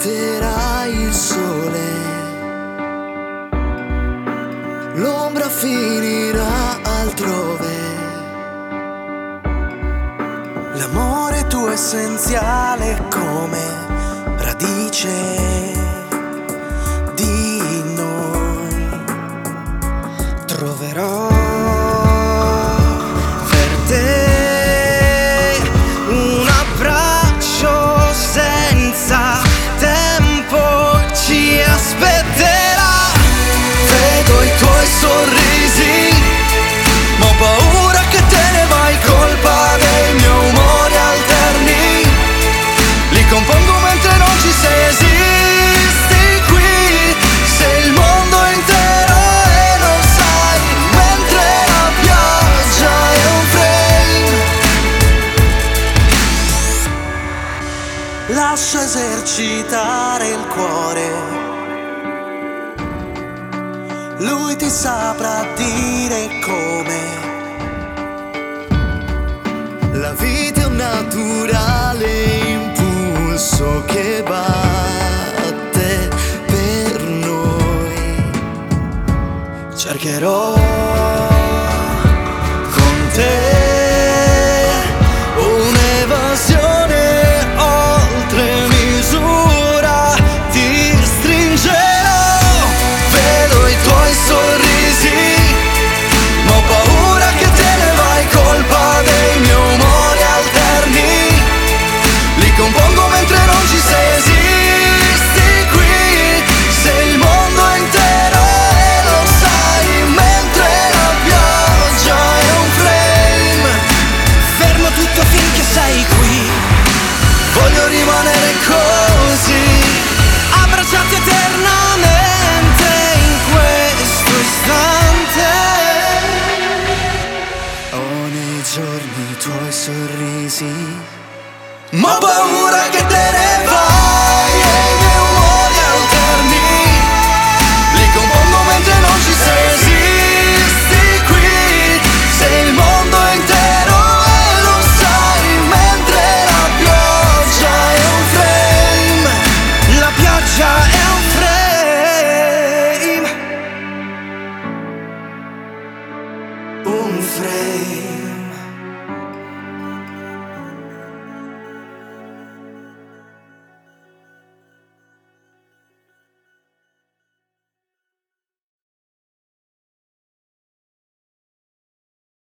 porterai il sole, l'ombra finirà altrove. L'amore tuo essenziale come radice di noi. Troverò per te un abbraccio senza tempo, ci aspetterà. Vedo i tuoi sorrisi, ma ho paura che te ne vai, colpa dei miei umori alterni. Li compongo mentre non ci sei, esisti qui. Sei il mondo intero e lo sai, mentre la pioggia è un frame. Lascia esercitare il cuore, lui ti saprà dire come. La vita è un naturale impulso che batte per noi. Cercherò